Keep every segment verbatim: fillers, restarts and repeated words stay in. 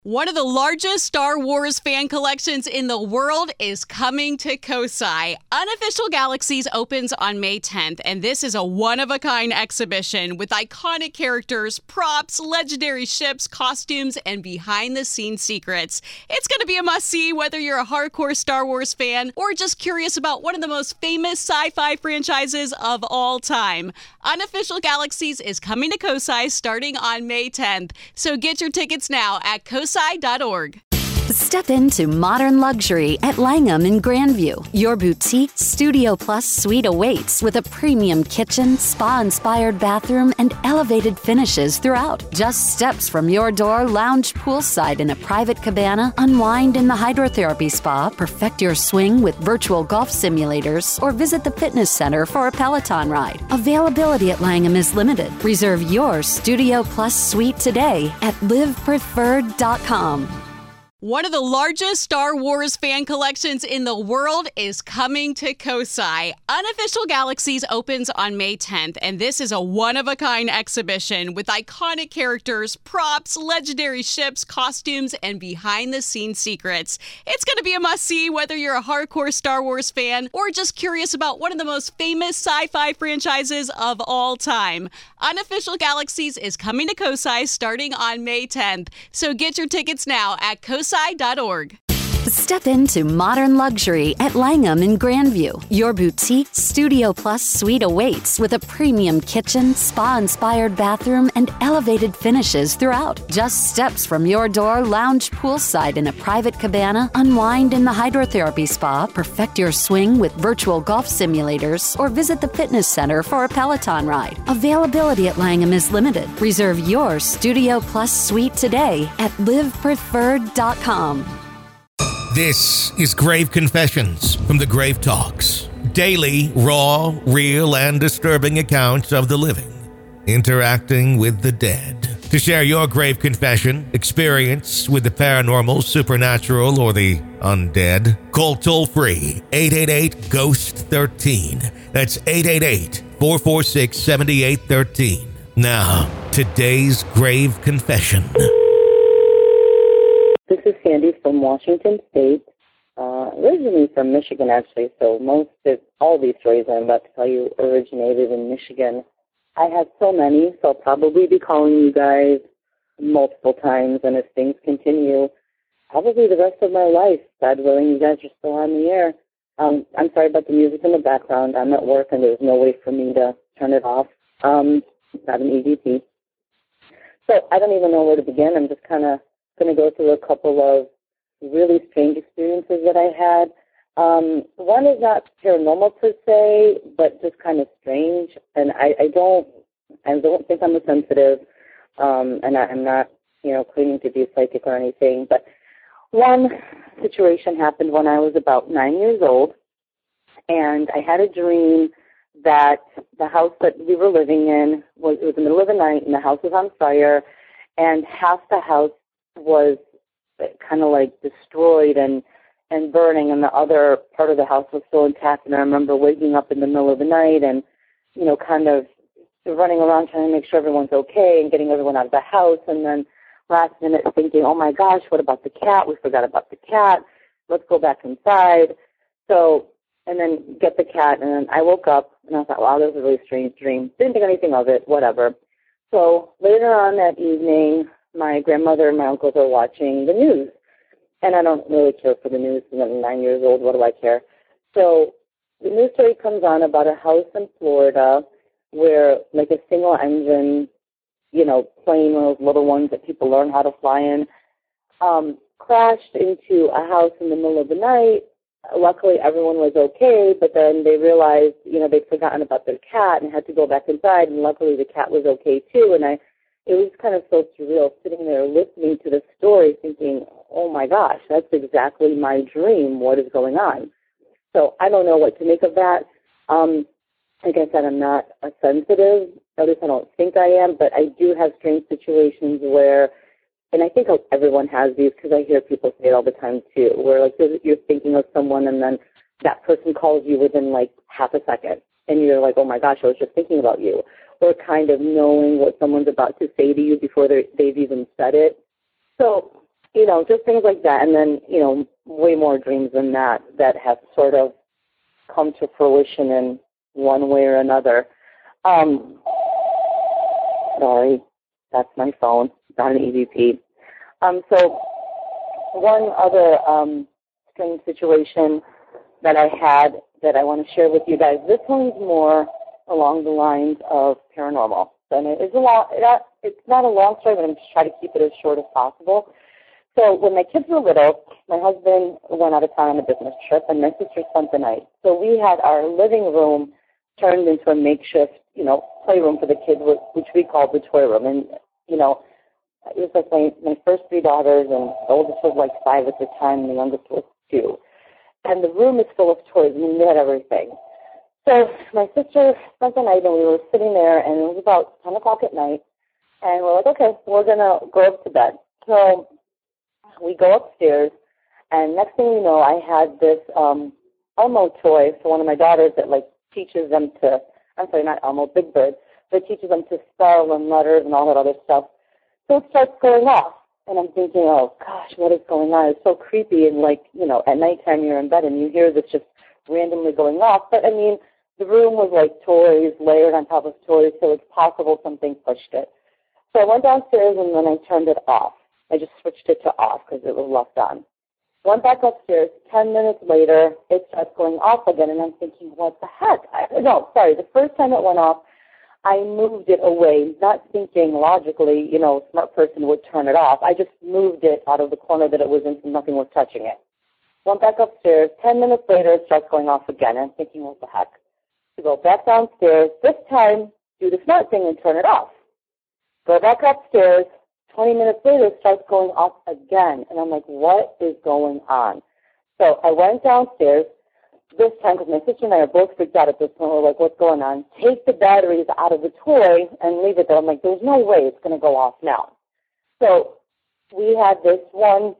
One of the largest Star Wars fan collections in the world is coming to Kosai. Unofficial Galaxies opens on May tenth, and this is a one-of-a-kind exhibition with iconic characters, props, legendary ships, costumes, and behind-the-scenes secrets. It's going to be a must-see whether you're a hardcore Star Wars fan or just curious about one of the most famous sci-fi franchises of all time. Unofficial Galaxies is coming to Kosai starting on May tenth, so get your tickets now at kosai dot org. Step into modern luxury at Langham in Grandview. Your boutique Studio Plus suite awaits with a premium kitchen, spa-inspired bathroom, and elevated finishes throughout. Just steps from your door, lounge poolside in a private cabana, unwind in the hydrotherapy spa, perfect your swing with virtual golf simulators, or visit the fitness center for a Peloton ride. Availability at Langham is limited. Reserve your Studio Plus suite today at live preferred dot com. One of the largest Star Wars fan collections in the world is coming to Kosai. Unofficial Galaxies opens on May tenth, and this is a one-of-a-kind exhibition with iconic characters, props, legendary ships, costumes, and behind-the-scenes secrets. It's going to be a must-see whether you're a hardcore Star Wars fan or just curious about one of the most famous sci-fi franchises of all time. Unofficial Galaxies is coming to Kosai starting on May tenth, so get your tickets now at kosai dot org. Step into modern luxury at Langham in Grandview. Your boutique Studio Plus suite awaits with a premium kitchen, spa-inspired bathroom, and elevated finishes throughout. Just steps from your door, lounge poolside in a private cabana, unwind in the hydrotherapy spa, perfect your swing with virtual golf simulators, or visit the fitness center for a Peloton ride. Availability at Langham is limited. Reserve your Studio Plus suite today at live preferred dot com. This is Grave Confessions from the Grave Talks. Daily, raw, real, and disturbing accounts of the living interacting with the dead. To share your grave confession, experience with the paranormal, supernatural, or the undead, call toll-free eight eight eight, ghost one three. That's eight eight eight, four four six, seven eight one three. Now, today's grave confession. This is Sandy from Washington State, uh, originally from Michigan, actually, so most of all these stories I'm about to tell you originated in Michigan. I have so many, so I'll probably be calling you guys multiple times, and if things continue, probably the rest of my life, God willing, you guys are still on the air. Um, I'm sorry about the music in the background. I'm at work, and there's no way for me to turn it off. Um, it's not an E V P. So I don't even know where to begin. I'm just kind of going to go through a couple of really strange experiences that I had. Um, one is not paranormal per se, but just kind of strange. And I, I don't, I don't think I'm a sensitive, um, and I, I'm not, you know, claiming to be psychic or anything. But one situation happened when I was about nine years old, and I had a dream that the house that we were living in was, it was the middle of the night, and the house was on fire, and half the house was kind of like destroyed and, and burning, and the other part of the house was still intact. And I remember waking up in the middle of the night and, you know, kind of running around trying to make sure everyone's okay and getting everyone out of the house. And then last minute thinking, oh my gosh, what about the cat? We forgot about the cat. Let's go back inside. So, and then get the cat. And then I woke up and I thought, wow, that was a really strange dream. Didn't think anything of it, whatever. So later on that evening, my grandmother and my uncles are watching the news. And I don't really care for the news because I'm nine years old. What do I care? So the news story comes on about a house in Florida where like a single engine, you know, plane, one of those little ones that people learn how to fly in, um, crashed into a house in the middle of the night. Luckily, everyone was okay, but then they realized, you know, they'd forgotten about their cat and had to go back inside, and luckily the cat was okay too. And I It was kind of so surreal sitting there listening to the story thinking, oh my gosh, that's exactly my dream. What is going on? So I don't know what to make of that. Um, like I said, I'm not a sensitive. At least I don't think I am, but I do have strange situations where, and I think everyone has these because I hear people say it all the time too, where like you're thinking of someone and then that person calls you within like half a second. And you're like, oh my gosh, I was just thinking about you. Or kind of knowing what someone's about to say to you before they've even said it. So you know, just things like that. And then, you know, way more dreams than that that have sort of come to fruition in one way or another. Um, sorry, that's my phone, not an E V P. Um, so one other um, strange situation that I had that I want to share with you guys. This one's more along the lines of paranormal. And it is a long, it's not a long story, but I'm just trying to keep it as short as possible. So when my kids were little, my husband went out of town on a business trip, and my sister spent the night. So we had our living room turned into a makeshift, you know, playroom for the kids, which we called the toy room. And, you know, it was like my, my first three daughters, and the oldest was like five at the time, and the youngest was two. And the room is full of toys. I mean, they had everything. So my sister spent the night, and we were sitting there, and it was about ten o'clock at night, and we're like, okay, we're going to go up to bed. So we go upstairs, and next thing you know, I had this um, Elmo toy for one of my daughters that, like, teaches them to, I'm sorry, not Elmo, Big Bird, but teaches them to spell and letters and all that other stuff. So it starts going off, and I'm thinking, oh, gosh, what is going on? It's so creepy, and, like, you know, at nighttime you're in bed, and you hear this just randomly going off. But, I mean, the room was like toys layered on top of toys, so it's possible something pushed it. So I went downstairs, and then I turned it off. I just switched it to off because it was left on. Went back upstairs. Ten minutes later, it starts going off again, and I'm thinking, what the heck? I, no, sorry. The first time it went off, I moved it away, not thinking logically, you know, a smart person would turn it off. I just moved it out of the corner that it was in, so nothing was touching it. Went back upstairs. Ten minutes later, it starts going off again, and I'm thinking, what the heck? To go back downstairs, this time do the smart thing and turn it off. Go back upstairs, twenty minutes later it starts going off again, and I'm like, what is going on? So I went downstairs this time because my sister and I are both freaked out at this point. We're like, what's going on? Take the batteries out of the toy and leave it there. I'm like, there's no way it's going to go off now. So we had this one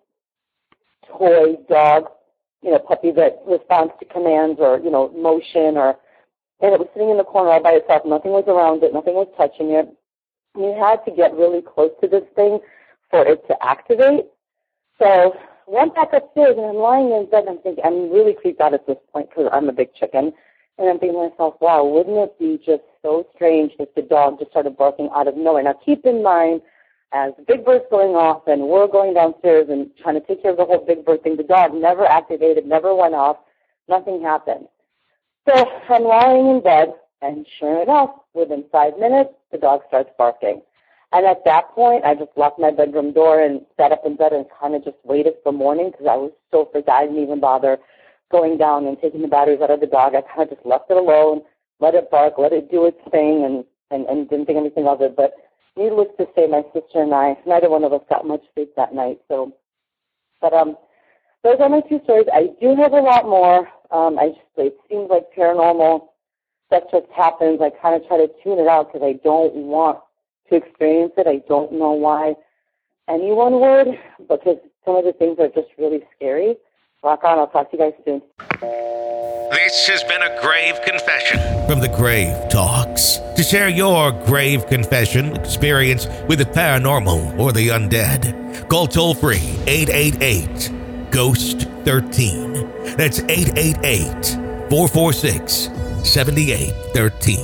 toy dog, you know, puppy that responds to commands or, you know, motion or, and it was sitting in the corner all by itself. Nothing was around it. Nothing was touching it. You had to get really close to this thing for it to activate. So went back upstairs, and I'm lying in bed, and I'm thinking, I'm really creeped out at this point because I'm a big chicken. And I'm thinking to myself, wow, wouldn't it be just so strange if the dog just started barking out of nowhere? Now, keep in mind, as Big Bird's going off and we're going downstairs and trying to take care of the whole Big Bird thing, the dog never activated, never went off. Nothing happened. So I'm lying in bed, and sure enough, within five minutes, the dog starts barking. And at that point, I just locked my bedroom door and sat up in bed and kind of just waited for morning because I was so freaked. I didn't even bother going down and taking the batteries out of the dog. I kind of just left it alone, let it bark, let it do its thing, and, and, and didn't think anything of it. But needless to say, my sister and I, neither one of us got much sleep that night. So, but um, those are my two stories. I do have a lot more. Um, I just, it seems like paranormal stuff just happens. I kind of try to tune it out because I don't want to experience it. I don't know why anyone would, because some of the things are just really scary. Rock on. I'll talk to you guys soon. This has been a grave confession from the Grave Talks. To share your grave confession experience with the paranormal or the undead, call toll-free eight eight eight, ghost thirteen. That's eight eight eight, four four six, seven eight one three.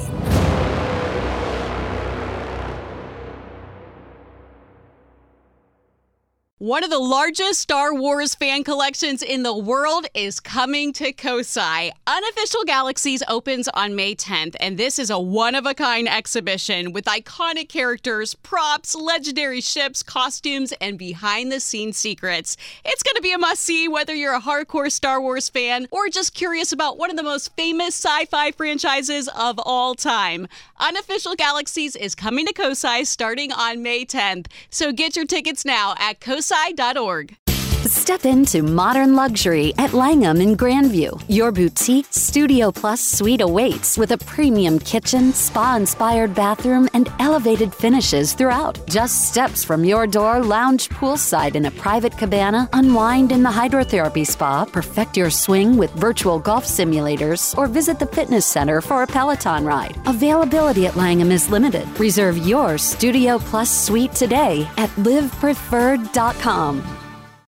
One of the largest Star Wars fan collections in the world is coming to Kosai. Unofficial Galaxies opens on May tenth, and this is a one-of-a-kind exhibition with iconic characters, props, legendary ships, costumes, and behind-the-scenes secrets. It's going to be a must-see whether you're a hardcore Star Wars fan or just curious about one of the most famous sci-fi franchises of all time. Unofficial Galaxies is coming to Kosai starting on May tenth, so get your tickets now at kosai dot org. Step into modern luxury at Langham in Grandview. Your boutique Studio Plus suite awaits with a premium kitchen, spa-inspired bathroom, and elevated finishes throughout. Just steps from your door, lounge poolside in a private cabana, unwind in the hydrotherapy spa, perfect your swing with virtual golf simulators, or visit the fitness center for a Peloton ride. Availability at Langham is limited. Reserve your Studio Plus suite today at live preferred dot com.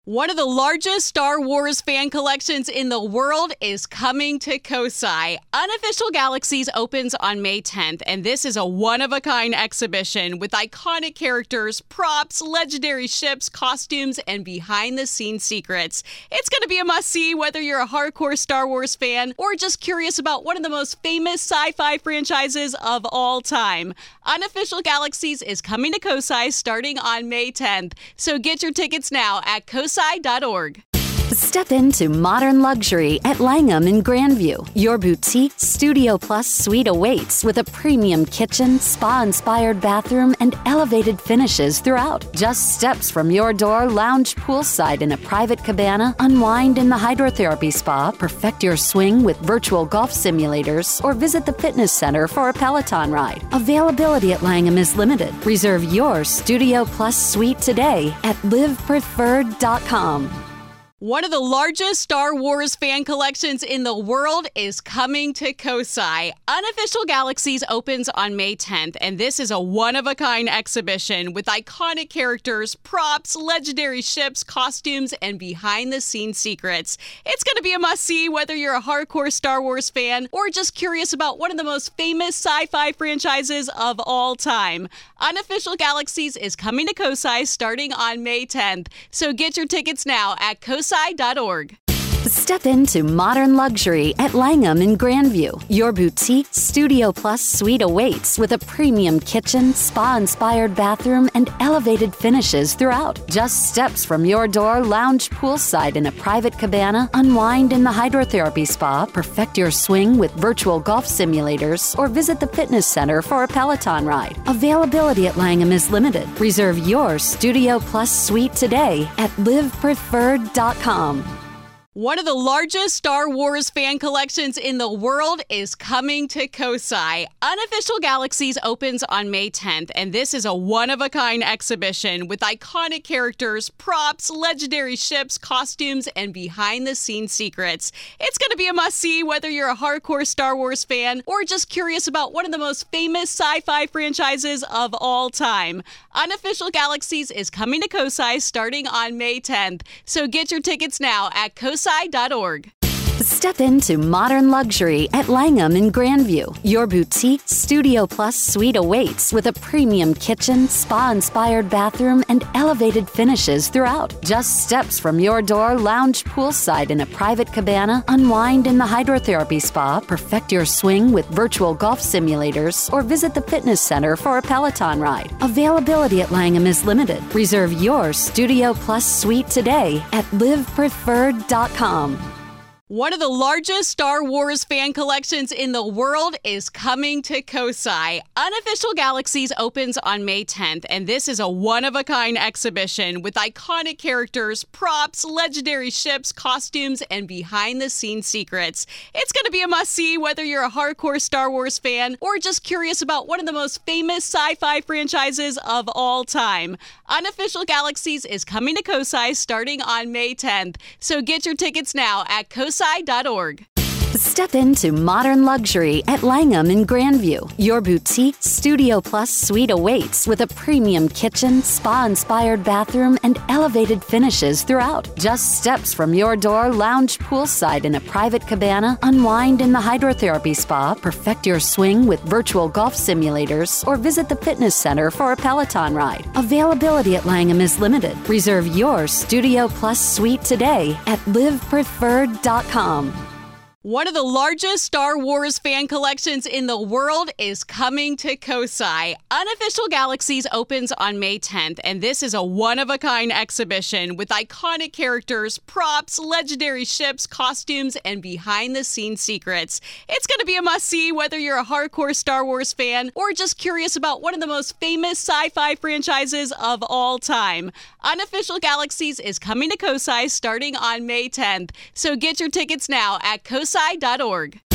One of the largest Star Wars fan collections in the world is coming to Kosai. Unofficial Galaxies opens on May tenth, and this is a one-of-a-kind exhibition with iconic characters, props, legendary ships, costumes, and behind-the-scenes secrets. It's going to be a must-see whether you're a hardcore Star Wars fan or just curious about one of the most famous sci-fi franchises of all time. Unofficial Galaxies is coming to Kosai starting on May tenth, so get your tickets now at kosai dot org. Step into modern luxury at Langham in Grandview. Your boutique Studio Plus suite awaits with a premium kitchen, spa-inspired bathroom, and elevated finishes throughout. Just steps from your door, lounge poolside in a private cabana, unwind in the hydrotherapy spa, perfect your swing with virtual golf simulators, or visit the fitness center for a Peloton ride. Availability at Langham is limited. Reserve your Studio Plus suite today at live preferred dot com. One of the largest Star Wars fan collections in the world is coming to Kosai. Unofficial Galaxies opens on May tenth, and this is a one-of-a-kind exhibition with iconic characters, props, legendary ships, costumes, and behind-the-scenes secrets. It's going to be a must-see whether you're a hardcore Star Wars fan or just curious about one of the most famous sci-fi franchises of all time. Unofficial Galaxies is coming to Kosai starting on May tenth, so get your tickets now at kosai dot org. Step into modern luxury at Langham in Grandview. Your boutique Studio Plus suite awaits with a premium kitchen, spa-inspired bathroom, and elevated finishes throughout. Just steps from your door, lounge poolside in a private cabana, unwind in the hydrotherapy spa, perfect your swing with virtual golf simulators, or visit the fitness center for a Peloton ride. Availability at Langham is limited. Reserve your Studio Plus suite today at live preferred dot com. One of the largest Star Wars fan collections in the world is coming to Kosai. Unofficial Galaxies opens on May tenth, and this is a one-of-a-kind exhibition with iconic characters, props, legendary ships, costumes, and behind-the-scenes secrets. It's going to be a must-see whether you're a hardcore Star Wars fan or just curious about one of the most famous sci-fi franchises of all time. Unofficial Galaxies is coming to Kosai starting on May tenth, so get your tickets now at kosai dot org. Step into modern luxury at Langham in Grandview. Your boutique Studio Plus suite awaits with a premium kitchen, spa-inspired bathroom, and elevated finishes throughout. Just steps from your door, lounge poolside in a private cabana, unwind in the hydrotherapy spa, perfect your swing with virtual golf simulators, or visit the fitness center for a Peloton ride. Availability at Langham is limited. Reserve your Studio Plus suite today at live preferred dot com. One of the largest Star Wars fan collections in the world is coming to Kosai. Unofficial Galaxies opens on May tenth, and this is a one-of-a-kind exhibition with iconic characters, props, legendary ships, costumes, and behind-the-scenes secrets. It's going to be a must-see whether you're a hardcore Star Wars fan or just curious about one of the most famous sci-fi franchises of all time. Unofficial Galaxies is coming to Kosai starting on May tenth, so get your tickets now at kosai dot org. Step into modern luxury at Langham in Grandview. Your boutique Studio Plus suite awaits with a premium kitchen, spa-inspired bathroom, and elevated finishes throughout. Just steps from your door, lounge poolside in a private cabana, unwind in the hydrotherapy spa, perfect your swing with virtual golf simulators, or visit the fitness center for a Peloton ride. Availability at Langham is limited. Reserve your Studio Plus suite today at live preferred dot com. One of the largest Star Wars fan collections in the world is coming to Kosai. Unofficial Galaxies opens on May tenth, and this is a one-of-a-kind exhibition with iconic characters, props, legendary ships, costumes, and behind-the-scenes secrets. It's going to be a must-see whether you're a hardcore Star Wars fan or just curious about one of the most famous sci-fi franchises of all time. Unofficial Galaxies is coming to Kosai starting on May tenth, so get your tickets now at kosai dot org.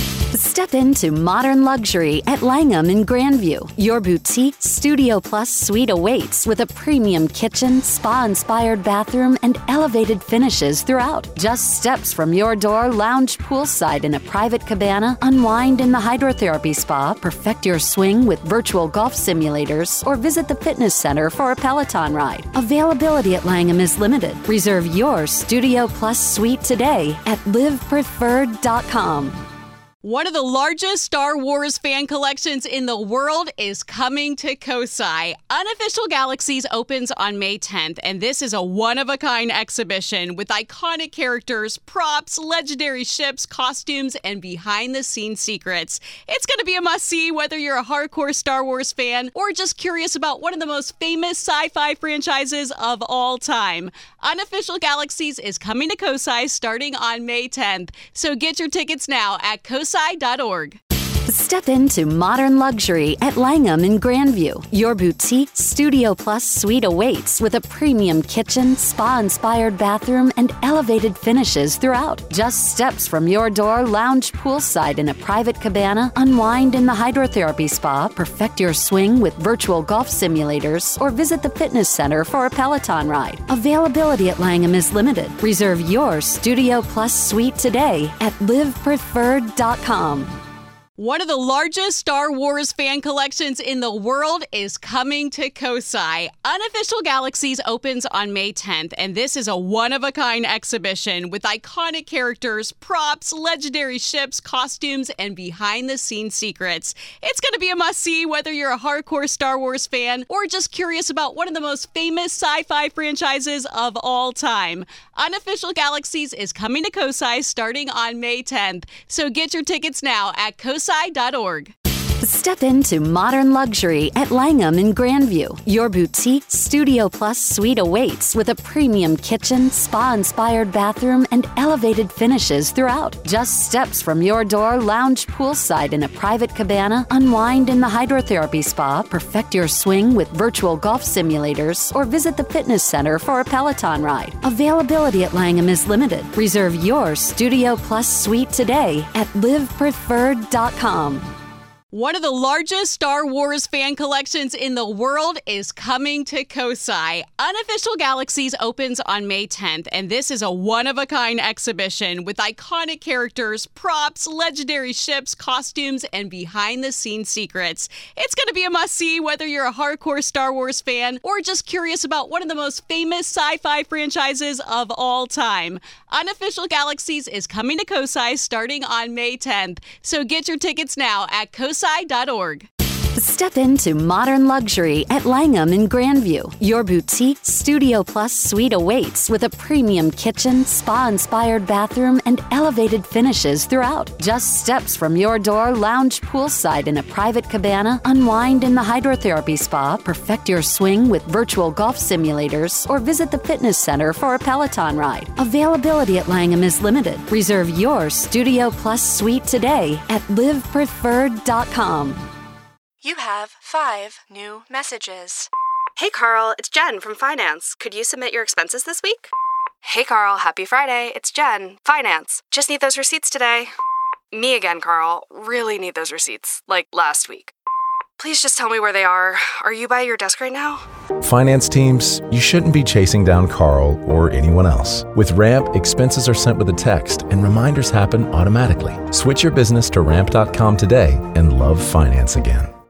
Step into modern luxury at Langham in Grandview. Your boutique Studio Plus suite awaits with a premium kitchen, spa-inspired bathroom, and elevated finishes throughout. Just steps from your door, lounge poolside in a private cabana, unwind in the hydrotherapy spa, perfect your swing with virtual golf simulators, or visit the fitness center for a Peloton ride. Availability at Langham is limited. Reserve your Studio Plus suite today at live preferred dot com. One of the largest Star Wars fan collections in the world is coming to Kosai. Unofficial Galaxies opens on May tenth, and this is a one-of-a-kind exhibition with iconic characters, props, legendary ships, costumes, and behind-the-scenes secrets. It's going to be a must-see whether you're a hardcore Star Wars fan or just curious about one of the most famous sci-fi franchises of all time. Unofficial Galaxies is coming to Kosai starting on May tenth, so get your tickets now at kosai dot org. Step into modern luxury at Langham in Grandview. Your boutique Studio Plus suite awaits with a premium kitchen, spa-inspired bathroom, and elevated finishes throughout. Just steps from your door, lounge poolside in a private cabana, unwind in the hydrotherapy spa, perfect your swing with virtual golf simulators, or visit the fitness center for a Peloton ride. Availability at Langham is limited. Reserve your Studio Plus suite today at live preferred dot com. One of the largest Star Wars fan collections in the world is coming to Kosai. Unofficial Galaxies opens on May tenth, and this is a one-of-a-kind exhibition with iconic characters, props, legendary ships, costumes, and behind-the-scenes secrets. It's going to be a must-see whether you're a hardcore Star Wars fan or just curious about one of the most famous sci-fi franchises of all time. Unofficial Galaxies is coming to Kosai starting on May tenth, so get your tickets now at kosai dot org. Step into modern luxury at Langham in Grandview. Your boutique Studio Plus suite awaits with a premium kitchen, spa-inspired bathroom, and elevated finishes throughout. Just steps from your door, lounge poolside in a private cabana, unwind in the hydrotherapy spa, perfect your swing with virtual golf simulators, or visit the fitness center for a Peloton ride. Availability at Langham is limited. Reserve your Studio Plus suite today at live preferred dot com. One of the largest Star Wars fan collections in the world is coming to Kosai. Unofficial Galaxies opens on May tenth, and this is a one-of-a-kind exhibition with iconic characters, props, legendary ships, costumes, and behind-the-scenes secrets. It's going to be a must-see whether you're a hardcore Star Wars fan or just curious about one of the most famous sci-fi franchises of all time. Unofficial Galaxies is coming to Kosai starting on May tenth, so get your tickets now at kosai dot org. Step into modern luxury at Langham in Grandview. Your boutique Studio Plus suite awaits with a premium kitchen, spa-inspired bathroom, and elevated finishes throughout. Just steps from your door, lounge poolside in a private cabana, unwind in the hydrotherapy spa, perfect your swing with virtual golf simulators, or visit the fitness center for a Peloton ride. Availability at Langham is limited. Reserve your Studio Plus suite today at live preferred dot com. You have five new messages. Hey Carl, it's Jen from Finance. Could you submit your expenses this week? Hey Carl, happy Friday. It's Jen, Finance. Just need those receipts today. Me again, Carl. Really need those receipts, like last week. Please just tell me where they are. Are you by your desk right now? Finance teams, you shouldn't be chasing down Carl or anyone else. With Ramp, expenses are sent with a text and reminders happen automatically. Switch your business to ramp dot com today and love finance again.